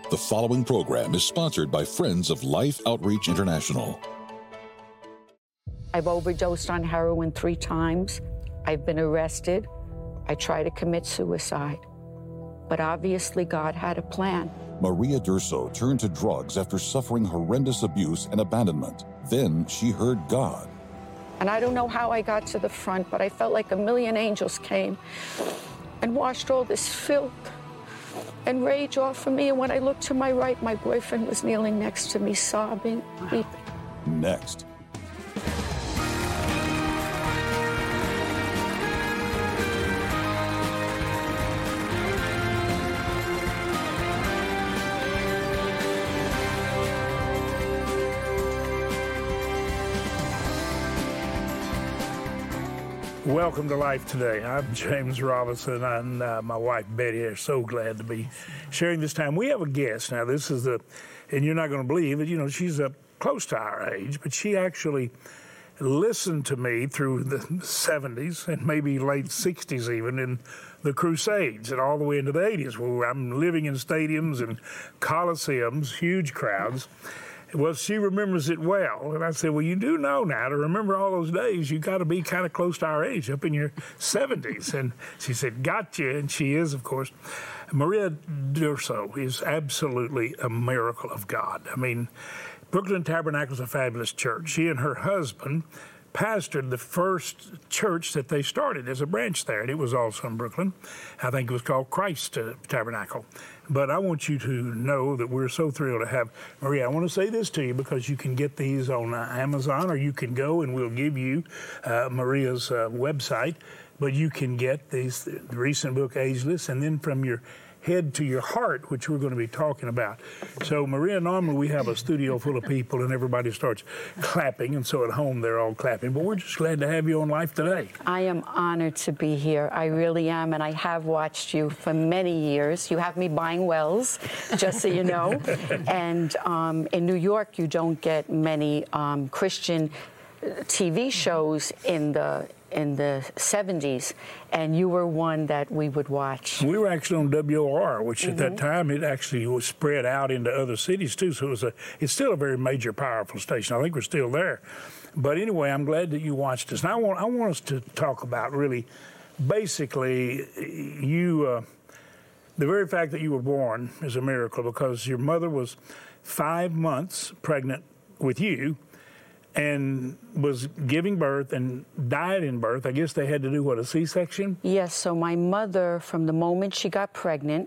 The following program is sponsored by Friends of Life Outreach International. I've overdosed on heroin 3 times. I've been arrested. I tried to commit suicide. But obviously God had a plan. Maria Durso turned to drugs after suffering horrendous abuse and abandonment. Then she heard God. And I don't know how I got to the front, but I felt like a million angels came and washed all this filth and rage off of me. And when I looked to my right, my boyfriend was kneeling next to me, sobbing, weeping. Next. Welcome to Life Today. I'm James Robinson, and my wife Betty are so glad to be sharing this time. We have a guest now. This is and you're not going to believe it. She's close to our age, but she actually listened to me through the 70s and maybe late 60s even in the Crusades and all the way into the 80s, where I'm living in stadiums and coliseums, huge crowds. Well, she remembers it well. And I said, well, you do know now, to remember all those days, you got to be kind of close to our age, up in your 70s. And she said, gotcha. And she is, of course. Maria Durso is absolutely a miracle of God. I mean, Brooklyn Tabernacle is a fabulous church. She and her husband pastored the first church that they started as a branch there, and it was also in Brooklyn. I think it was called Christ Tabernacle. But I want you to know that we're so thrilled to have Maria. I want to say this to you because you can get these on Amazon, or you can go and we'll give you Maria's website. But you can get the recent book, Ageless, and then From Your Head to Your Heart, which we're going to be talking about. So, Maria, normally we have a studio full of people and everybody starts clapping, and so at home they're all clapping. But we're just glad to have you on Life Today. I am honored to be here. I really am, and I have watched you for many years. You have me buying wells, just so you know. And in New York, you don't get many Christian TV shows in the 70s, and you were one that we would watch. We were actually on WOR, which at that time it actually was spread out into other cities too. So it's still a very major, powerful station. I think we're still there. But anyway, I'm glad that you watched us. Now I want us to talk about really, basically, you. The very fact that you were born is a miracle, because your mother was 5 months pregnant with you, and was giving birth and died in birth. I guess they had to do, a C-section? Yes, so my mother, from the moment she got pregnant,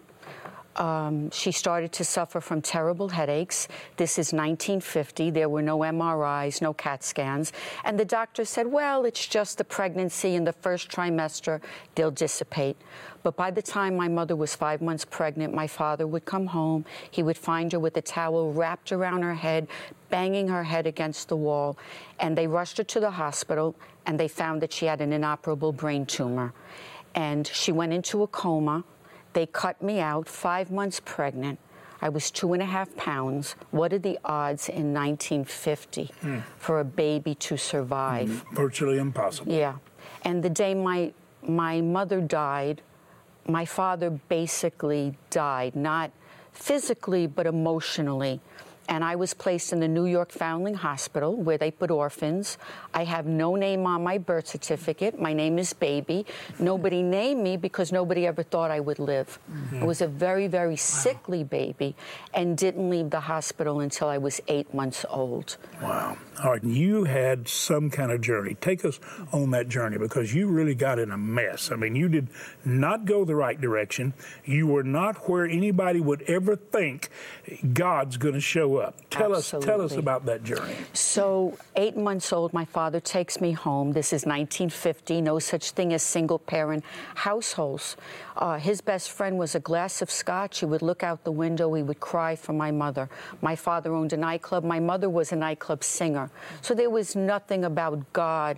she started to suffer from terrible headaches. This is 1950. There were no MRIs, no CAT scans. And the doctor said, well, it's just the pregnancy in the first trimester. They'll dissipate. But by the time my mother was 5 months pregnant, my father would come home. He would find her with a towel wrapped around her head, banging her head against the wall. And they rushed her to the hospital, and they found that she had an inoperable brain tumor. And she went into a coma. They cut me out 5 months pregnant. I was 2.5 pounds. What are the odds in 1950 for a baby to survive? Virtually impossible. Yeah. And the day my mother died, my father basically died, not physically, but emotionally. And I was placed in the New York Foundling Hospital, where they put orphans. I have no name on my birth certificate. My name is Baby. Nobody named me because nobody ever thought I would live. I was a very, very sickly baby and didn't leave the hospital until I was 8 months old. Wow. All right, you had some kind of journey. Take us on that journey, because you really got in a mess. I mean, you did not go the right direction. You were not where anybody would ever think God's going to show up. Tell us about that journey. So, 8 months old, my father takes me home. This is 1950. No such thing as single-parent households. His best friend was a glass of scotch. He would look out the window. He would cry for my mother. My father owned a nightclub. My mother was a nightclub singer. So there was nothing about God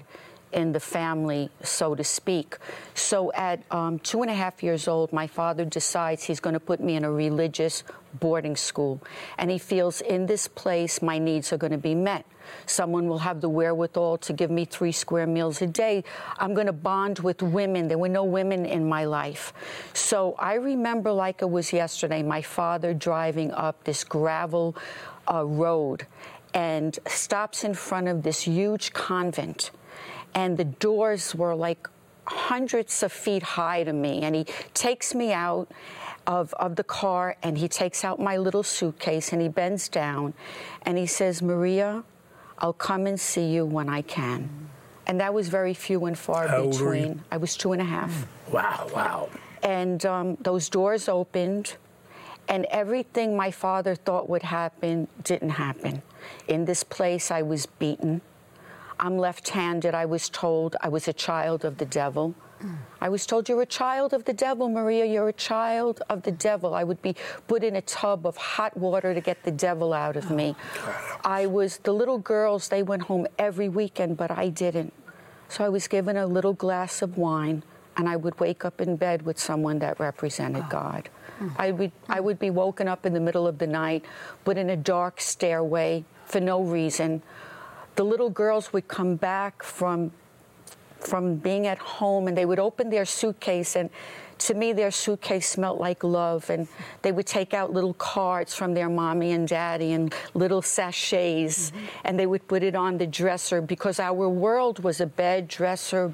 in the family, so to speak. So at 2.5 years old, my father decides he's going to put me in a religious boarding school. And he feels in this place my needs are going to be met. Someone will have the wherewithal to give me 3 square meals a day. I'm going to bond with women. There were no women in my life. So I remember like it was yesterday, my father driving up this gravel road and stops in front of this huge convent. And the doors were like hundreds of feet high to me. And he takes me out of the car, and he takes out my little suitcase, and he bends down, and he says, "Maria, I'll come and see you when I can." And that was very few and far How between. old were you? I was 2.5. Wow. And those doors opened, and everything my father thought would happen didn't happen. In this place, I was beaten. I'm left-handed. I was told I was a child of the devil. I was told, "You're a child of the devil, Maria. You're a child of the devil." I would be put in a tub of hot water to get the devil out of me. The little girls, they went home every weekend, but I didn't. So I was given a little glass of wine, and I would wake up in bed with someone that represented God. I would be woken up in the middle of the night, put in a dark stairway for no reason. The little girls would come back from being at home, and they would open their suitcase, and to me their suitcase smelled like love, and they would take out little cards from their mommy and daddy and little sachets, and they would put it on the dresser, because our world was a bed dresser.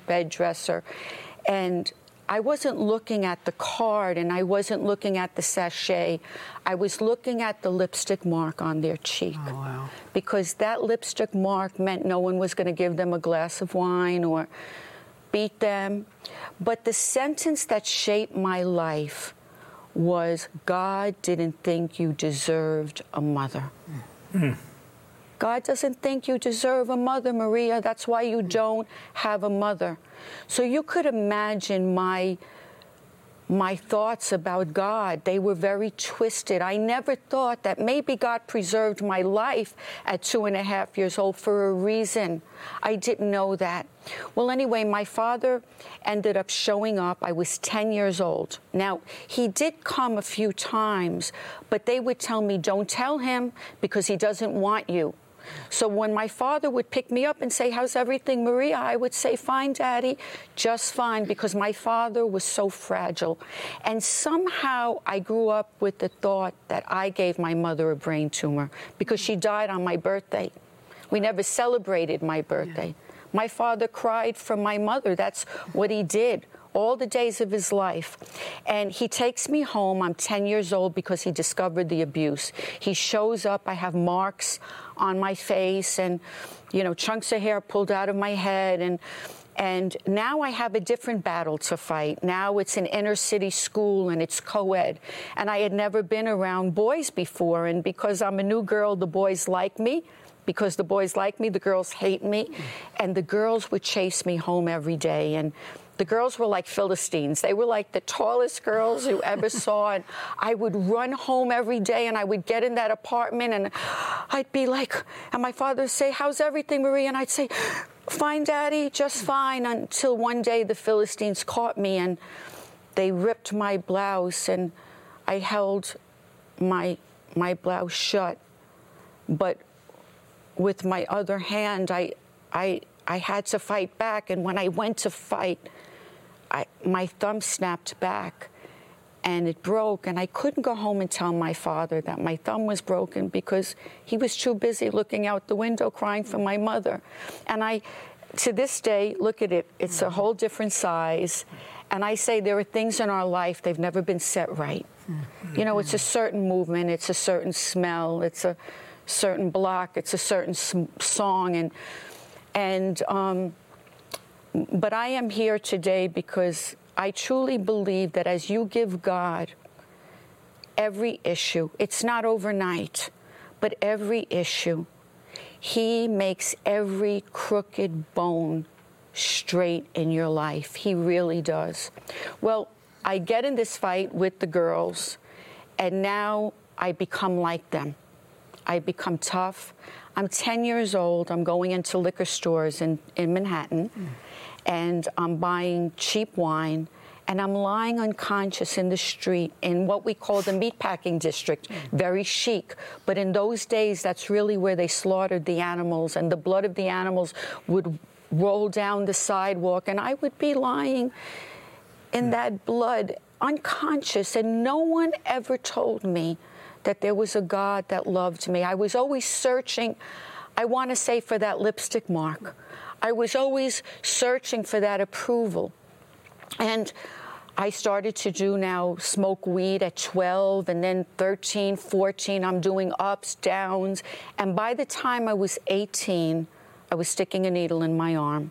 And I wasn't looking at the card, and I wasn't looking at the sachet. I was looking at the lipstick mark on their cheek. Oh, wow. Because that lipstick mark meant no one was going to give them a glass of wine or beat them. But the sentence that shaped my life was, "God didn't think you deserved a mother." God doesn't think you deserve a mother, Maria. That's why you don't have a mother. So you could imagine my thoughts about God. They were very twisted. I never thought that maybe God preserved my life at 2.5 years old for a reason. I didn't know that. Well, anyway, my father ended up showing up. I was 10 years old. Now, he did come a few times, but they would tell me, "Don't tell him because he doesn't want you." So when my father would pick me up and say, "How's everything, Maria?" I would say, "Fine, Daddy, just fine," because my father was so fragile. And somehow I grew up with the thought that I gave my mother a brain tumor because she died on my birthday. We never celebrated my birthday. My father cried for my mother. That's what he did all the days of his life. And he takes me home. I'm 10 years old because he discovered the abuse. He shows up. I have marks on my face and, chunks of hair pulled out of my head. And now I have a different battle to fight. Now it's an inner city school and it's co-ed. And I had never been around boys before. And because I'm a new girl, the boys like me. Because the boys like me, the girls hate me. And the girls would chase me home every day. And the girls were like Philistines. They were like the tallest girls you ever saw. And I would run home every day, and I would get in that apartment, and I'd be like, and my father would say, "How's everything, Maria?" And I'd say, "Fine, Daddy, just fine," until one day the Philistines caught me, and they ripped my blouse, and I held my blouse shut. But with my other hand, I had to fight back, and when I went to fight, my thumb snapped back, and it broke, and I couldn't go home and tell my father that my thumb was broken because he was too busy looking out the window crying for my mother. And I, to this day, look at it, it's a whole different size, and I say there are things in our life, they've never been set right. It's a certain movement, it's a certain smell, it's a certain block, it's a certain song, but I am here today because I truly believe that as you give God every issue, it's not overnight, but every issue, He makes every crooked bone straight in your life. He really does. Well, I get in this fight with the girls, and now I become like them. I become tough. I'm 10 years old. I'm going into liquor stores in Manhattan, and I'm buying cheap wine, and I'm lying unconscious in the street in what we call the meatpacking district, very chic. But in those days, that's really where they slaughtered the animals, and the blood of the animals would roll down the sidewalk, and I would be lying in that blood, unconscious, and no one ever told me that there was a God that loved me. I was always searching, I want to say, for that lipstick mark. I was always searching for that approval. And I started to smoke weed at 12, and then 13, 14, I'm doing ups, downs. And by the time I was 18, I was sticking a needle in my arm.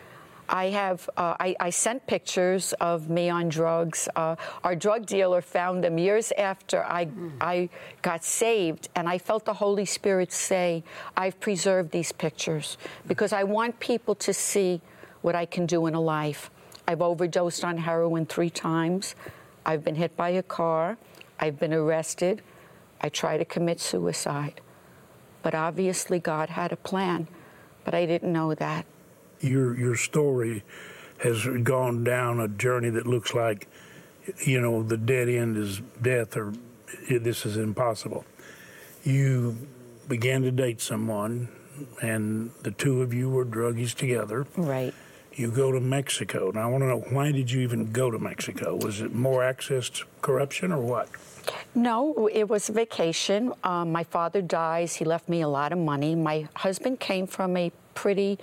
I sent pictures of me on drugs. Our drug dealer found them years after I got saved, and I felt the Holy Spirit say, I've preserved these pictures because I want people to see what I can do in a life. I've overdosed on heroin 3 times. I've been hit by a car. I've been arrested. I tried to commit suicide. But obviously God had a plan, but I didn't know that. Your story has gone down a journey that looks like, the dead end is death, or this is impossible. You began to date someone, and the two of you were druggies together. Right. You go to Mexico. Now, I want to know, why did you even go to Mexico? Was it more access to corruption or what? No, it was a vacation. My father dies. He left me a lot of money. My husband came from a pretty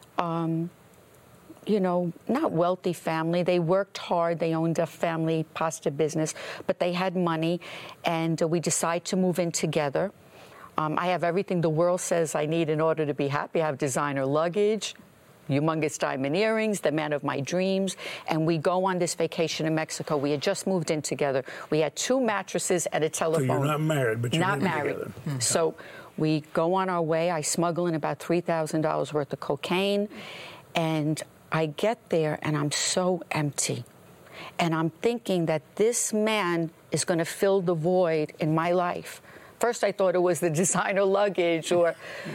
not wealthy family. They worked hard. They owned a family pasta business, but they had money, and we decided to move in together. I have everything the world says I need in order to be happy. I have designer luggage, humongous diamond earrings, the man of my dreams, and we go on this vacation in Mexico. We had just moved in together. We had 2 mattresses and a telephone. So you're not married, but you're not married together. Mm-hmm. So we go on our way. I smuggle in about $3,000 worth of cocaine, and I get there, and I'm so empty. And I'm thinking that this man is going to fill the void in my life. First, I thought it was the designer luggage or,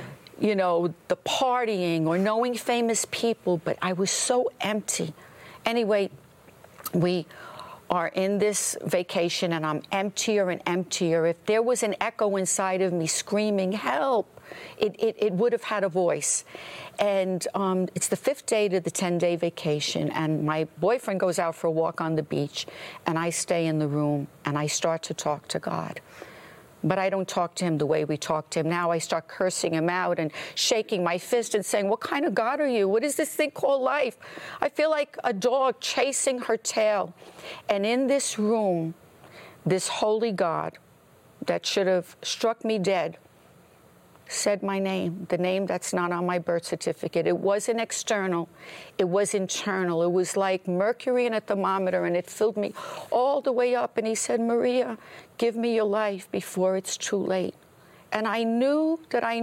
the partying or knowing famous people, but I was so empty. Anyway, we are in this vacation, and I'm emptier and emptier. If there was an echo inside of me screaming, help, it would have had a voice. And it's the 5th day to the 10-day vacation, and my boyfriend goes out for a walk on the beach, and I stay in the room, and I start to talk to God. But I don't talk to him the way we talk to him now. I start cursing him out and shaking my fist and saying, what kind of God are you? What is this thing called life? I feel like a dog chasing her tail. And in this room, this holy God that should have struck me dead said my name, the name that's not on my birth certificate. It wasn't external. It was internal. It was like mercury in a thermometer, and it filled me all the way up. And he said, Maria, give me your life before it's too late. And I knew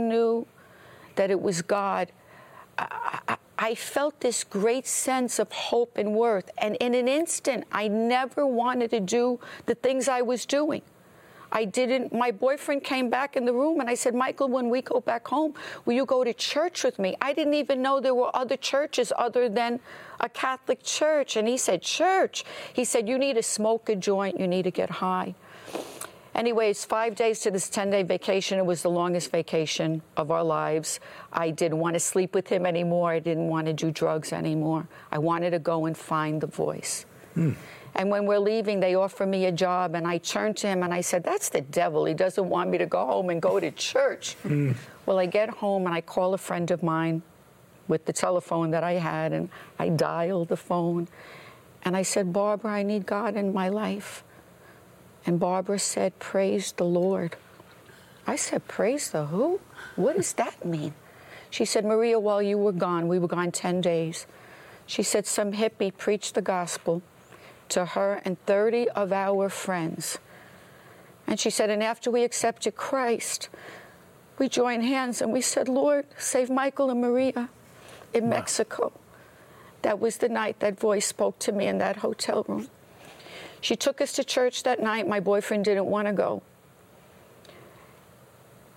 that it was God. I felt this great sense of hope and worth. And in an instant, I never wanted to do the things I was doing. I didn't. My boyfriend came back in the room, and I said, Michael, when we go back home, will you go to church with me? I didn't even know there were other churches other than a Catholic church. And he said, church? He said, you need to smoke a joint. You need to get high. Anyways, 5 days to this 10-day vacation. It was the longest vacation of our lives. I didn't want to sleep with him anymore. I didn't want to do drugs anymore. I wanted to go and find the voice. And when we're leaving, they offer me a job, and I turned to him and I said, that's the devil. He doesn't want me to go home and go to church. Well, I get home and I call a friend of mine with the telephone that I had, and I dialed the phone. And I said, Barbara, I need God in my life. And Barbara said, praise the Lord. I said, praise the who? What does that mean? She said, Maria, while you were gone, we were gone 10 days. She said, some hippie preached the gospel to her and 30 of our friends. And she said, and after we accepted Christ, we joined hands and we said, Lord, save Michael and Maria in Mexico. That was the night that voice spoke to me in that hotel room. She took us to church that night. My boyfriend didn't want to go.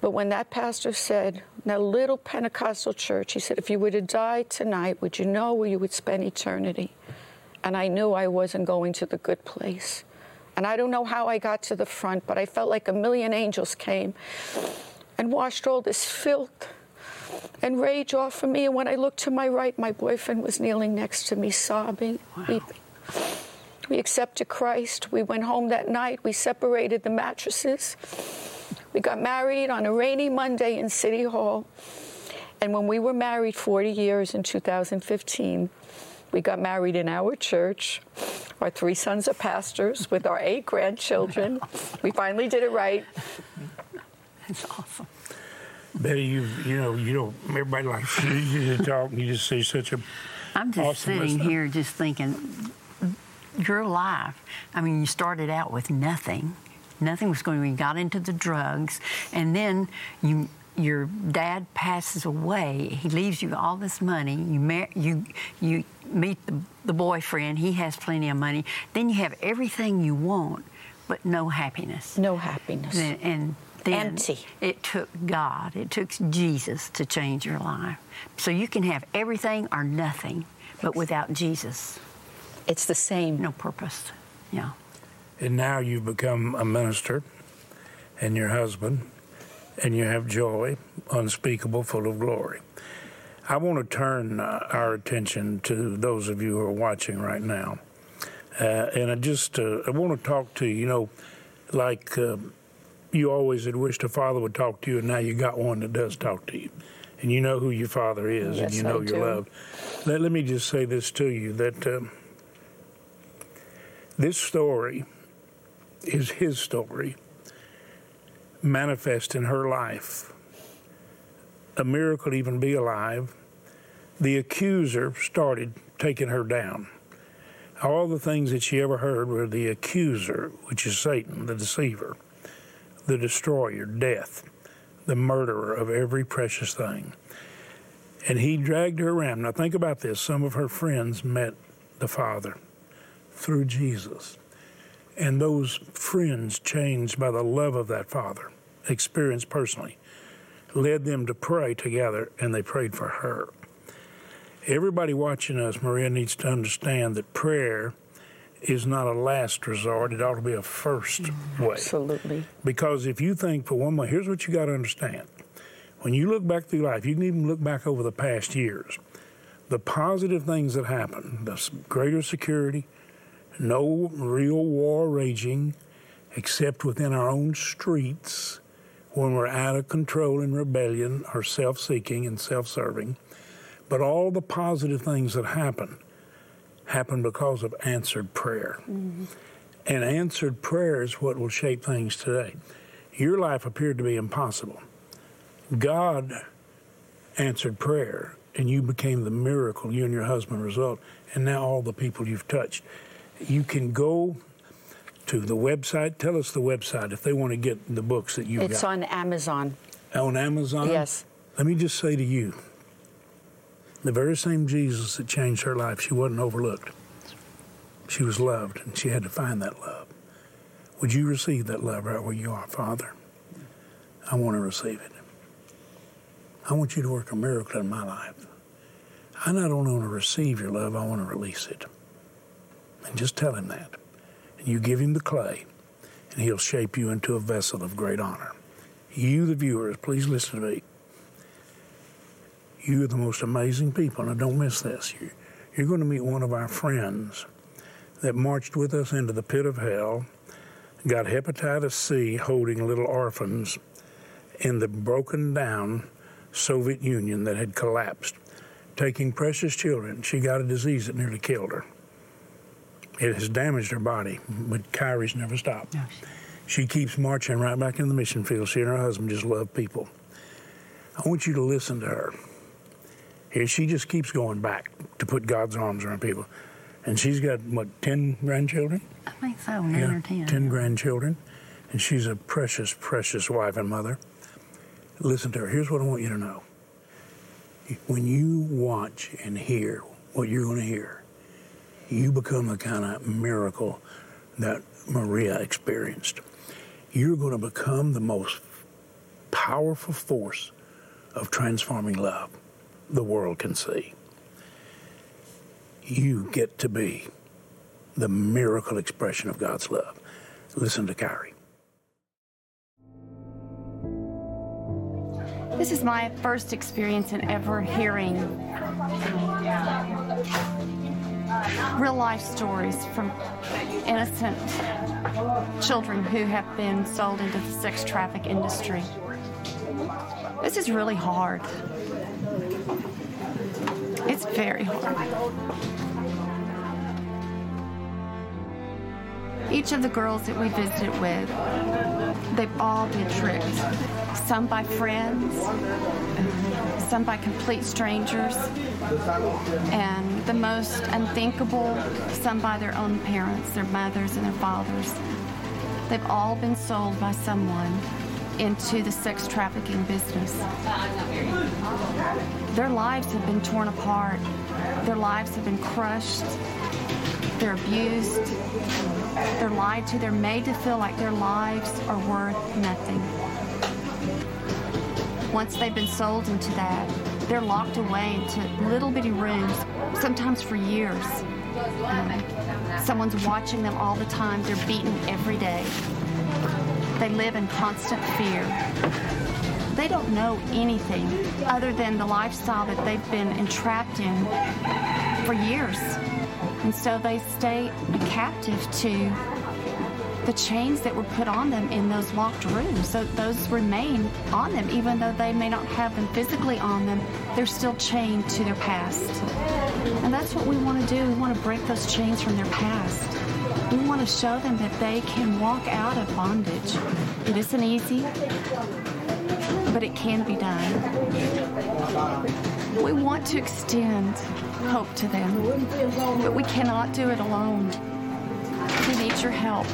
But when that pastor said, in that little Pentecostal church, he said, if you were to die tonight, would you know where you would spend eternity? And I knew I wasn't going to the good place. And I don't know how I got to the front, but I felt like a million angels came and washed all this filth and rage off of me. And when I looked to my right, my boyfriend was kneeling next to me, sobbing, weeping. We accepted Christ. We went home that night. We separated the mattresses. We got married on a rainy Monday in City Hall. And when we were married 40 years in 2015, we got married in our church. Our 3 sons are pastors with our 8 grandchildren. We finally did it right. That's awesome. Betty, you know, everybody likes you to talk, and you just say such a I'm just awesome sitting stuff. here just thinking, your life, I mean, you started out with nothing. Nothing was going to be, you got into the drugs, and then your dad passes away. He leaves you all this money. You meet the boyfriend. He has plenty of money. Then you have everything you want, but no happiness. No happiness. And then empty. It took God. It took Jesus to change your life. So you can have everything or nothing, but without Jesus, it's the same. no purpose. Yeah. And now you've become a minister, and your husband, and you have joy unspeakable, full of glory. I want to turn our attention to those of you who are watching right now. And I want to talk to you, you know, like you always had wished a father would talk to you, and now you got one that does talk to you. And you know who your father is, Yes, and you know I you're do. loved. Let me just say this to you, that this story is his story, manifest in her life. A miracle to even be alive. The accuser started taking her down. All the things that she ever heard were the accuser, which is Satan, the deceiver, the destroyer, death, the murderer of every precious thing. And he dragged her around. Now think about this. Some of her friends met the Father through Jesus. And those friends, changed by the love of that Father, experienced personally, led them to pray together, and they prayed for her. Everybody watching us, Maria, needs to understand that prayer is not a last resort. It ought to be a first way. Absolutely. Because if you think for one moment, here's what you got to understand. When you look back through life, you can even look back over the past years. The positive things that happen, the greater security, no real war raging, except within our own streets, when we're out of control and rebellion or self-seeking and self-serving. But all the positive things that happen because of answered prayer. Mm-hmm. And answered prayer is what will shape things today. Your life appeared to be impossible. God answered prayer, and you became the miracle you and your husband result, and now all the people you've touched. You can go to the website. Tell us the website if they want to get the books that you've got. It's on Amazon. On Amazon? Yes. Let me just say to you, the very same Jesus that changed her life, she wasn't overlooked. She was loved, and she had to find that love. Would you receive that love right where you are, Father? I want to receive it. I want you to work a miracle in my life. I not only want to receive your love, I want to release it. And just tell him that. And you give him the clay, and he'll shape you into a vessel of great honor. You, the viewers, please listen to me. You are the most amazing people, and don't miss this. You're going to meet one of our friends that marched with us into the pit of hell, got hepatitis C holding little orphans in the broken down Soviet Union that had collapsed, taking precious children. She got a disease that nearly killed her. It has damaged her body, but Kyrie's never stopped. Yes. She keeps marching right back in the mission field. She and her husband just love people. I want you to listen to her. Here she just keeps going back to put God's arms around people. And she's got, 10 grandchildren? I think so, 9 or 10. 10 grandchildren. And she's a precious, precious wife and mother. Listen to her. Here's what I want you to know. When you watch and hear what you're going to hear, you become the kind of miracle that Maria experienced. You're going to become the most powerful force of transforming love the world can see. You get to be the miracle expression of God's love. Listen to Kyrie. This is my first experience in ever hearing real life stories from innocent children who have been sold into the sex traffic industry. This is really hard. It's very hard. Each of the girls that we visited with, they've all been tricked. Some by friends, some by complete strangers, and the most unthinkable, some by their own parents, their mothers and their fathers. They've all been sold by someone into the sex trafficking business. Their lives have been torn apart. Their lives have been crushed. They're abused. They're lied to. They're made to feel like their lives are worth nothing. Once they've been sold into that, they're locked away into little bitty rooms, sometimes for years. Someone's watching them all the time. They're beaten every day. They live in constant fear. They don't know anything other than the lifestyle that they've been entrapped in for years. And so they stay captive to the chains that were put on them in those locked rooms. So those remain on them, even though they may not have them physically on them, they're still chained to their past. And that's what we want to do. We want to break those chains from their past. We want to show them that they can walk out of bondage. It isn't easy, but it can be done. We want to extend hope to them, but we cannot do it alone. We need your help.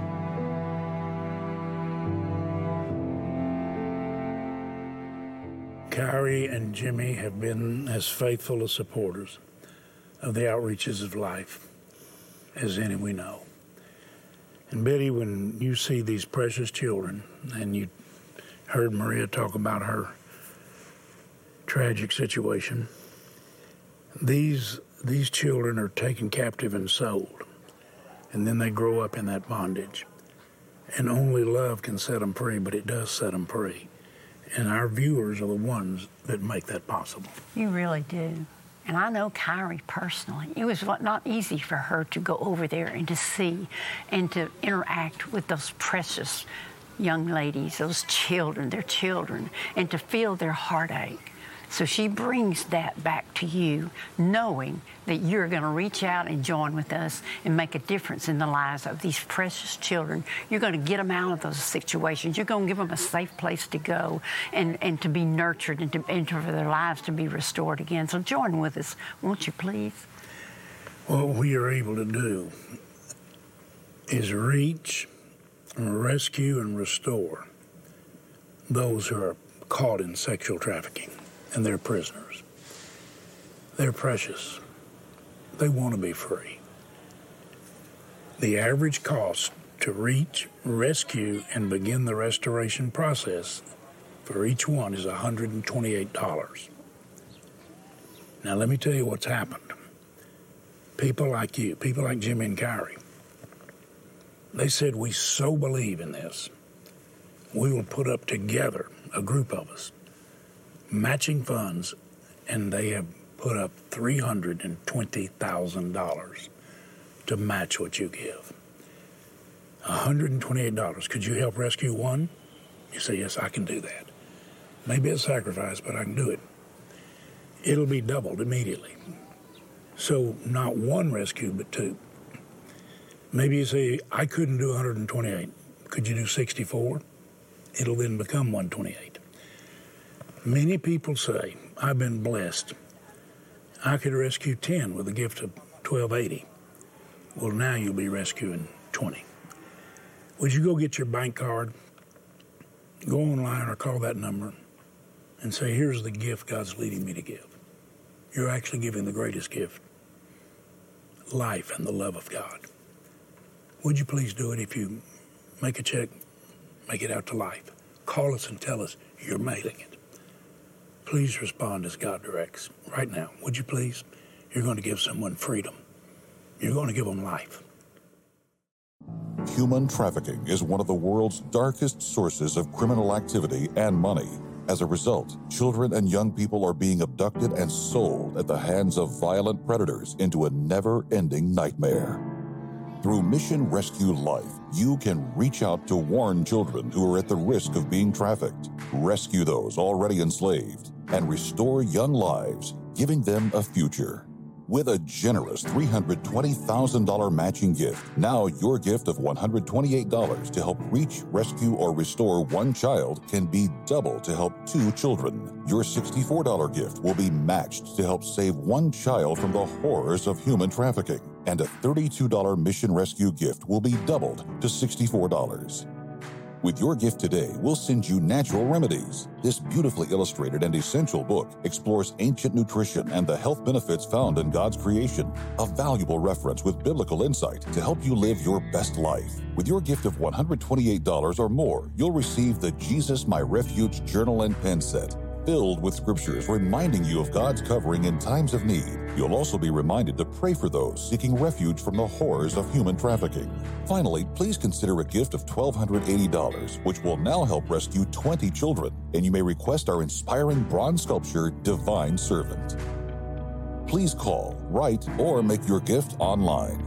Kyrie and Jimmy have been as faithful as supporters of the outreaches of life as any we know. And Betty, when you see these precious children, and you heard Maria talk about her tragic situation, these children are taken captive and sold, and then they grow up in that bondage. And only love can set them free, but it does set them free. And our viewers are the ones that make that possible. You really do. And I know Kyrie personally. It was not easy for her to go over there and to see and to interact with those precious young ladies, those children, their children, and to feel their heartache. So she brings that back to you, knowing that you're going to reach out and join with us and make a difference in the lives of these precious children. You're going to get them out of those situations. You're going to give them a safe place to go and to be nurtured and for their lives to be restored again. So join with us, won't you please? What we are able to do is reach, rescue, and restore those who are caught in sexual trafficking. And they're prisoners. They're precious. They want to be free. The average cost to reach, rescue, and begin the restoration process for each one is $128. Now, let me tell you what's happened. People like you, people like Jimmy and Kyrie, they said, we so believe in this, we will put up together, a group of us, matching funds, and they have put up $320,000 to match what you give. $128. Could you help rescue one? You say, yes, I can do that. Maybe a sacrifice, but I can do it. It'll be doubled immediately. So not one rescue, but two. Maybe you say, I couldn't do 128. Could you do 64? It'll then become 128. Many people say, I've been blessed. I could rescue 10 with a gift of $12.80. Well, now you'll be rescuing 20. Would you go get your bank card, go online or call that number, and say, here's the gift God's leading me to give. You're actually giving the greatest gift, life and the love of God. Would you please do it? If you make a check, make it out to life. call us and tell us you're mailing it. Please respond as God directs. Right now, would you please? You're going to give someone freedom. You're going to give them life. Human trafficking is one of the world's darkest sources of criminal activity and money. As a result, children and young people are being abducted and sold at the hands of violent predators into a never-ending nightmare. Through Mission Rescue Life, you can reach out to warn children who are at the risk of being trafficked, rescue those already enslaved, and restore young lives, giving them a future. With a generous $320,000 matching gift, now your gift of $128 to help reach, rescue, or restore one child can be doubled to help 2 children. Your $64 gift will be matched to help save one child from the horrors of human trafficking. And a $32 Mission Rescue gift will be doubled to $64. With your gift today, we'll send you Natural Remedies. This beautifully illustrated and essential book explores ancient nutrition and the health benefits found in God's creation. A valuable reference with biblical insight to help you live your best life. With your gift of $128 or more, you'll receive the Jesus My Refuge Journal and Pen Set, filled with scriptures reminding you of God's covering in times of need. You'll also be reminded to pray for those seeking refuge from the horrors of human trafficking. Finally, please consider a gift of $1,280, which will now help rescue 20 children, and you may request our inspiring bronze sculpture, Divine Servant. Please call, write, or make your gift online.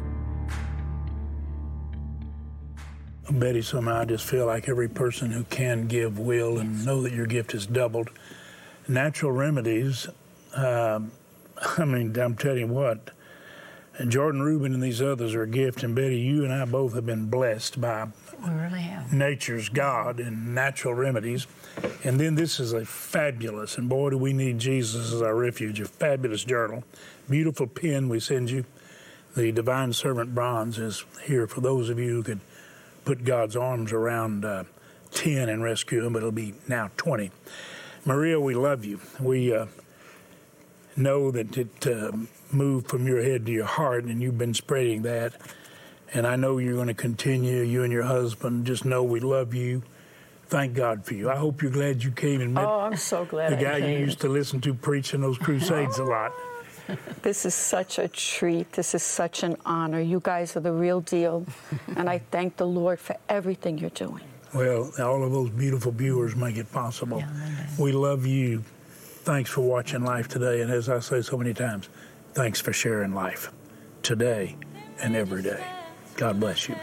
Betty, somehow I just feel like every person who can give will, and know that your gift is doubled. Natural Remedies, I'm telling you what, and Jordan Rubin and these others are a gift, and Betty, you and I both have been blessed by We really have. nature's God and Natural Remedies. And then this is a fabulous, and boy, do we need Jesus as our refuge, a fabulous journal. Beautiful pen we send you. The Divine Servant Bronze is here for those of you who could put God's arms around 10 and rescue them, but it'll be now 20. Maria, we love you. We know that it moved from your head to your heart, and you've been spreading that. And I know you're going to continue, you and your husband. Just know we love you. Thank God for you. I hope you're glad you came and met I'm so glad the I guy came. you used to listen to preaching those crusades a lot. This is such a treat. This is such an honor. You guys are the real deal. And I thank the Lord for everything you're doing. Well, all of those beautiful viewers make it possible. We love you. Thanks for watching Life Today. And as I say so many times, thanks for sharing life today and every day. God bless you.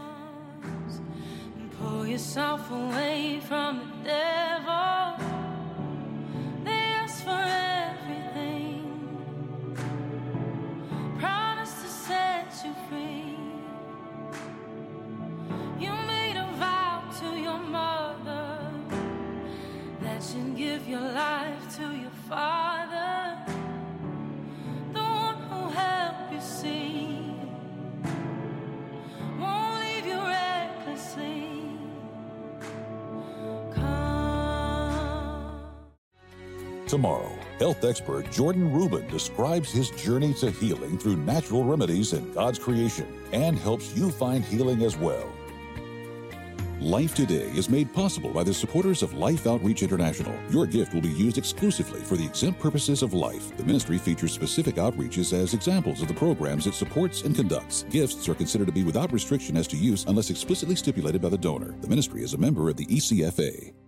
Pull yourself away from the devil. They ask for everything. Promise to set you free. You made a vow to your mother that you'd give your life to your father, the one who'll help you see. Won't leave you recklessly. Come. Tomorrow, health expert Jordan Rubin describes his journey to healing through natural remedies in God's creation and helps you find healing as well. Life Today is made possible by the supporters of Life Outreach International. Your gift will be used exclusively for the exempt purposes of life. The ministry features specific outreaches as examples of the programs it supports and conducts. Gifts are considered to be without restriction as to use unless explicitly stipulated by the donor. The ministry is a member of the ECFA.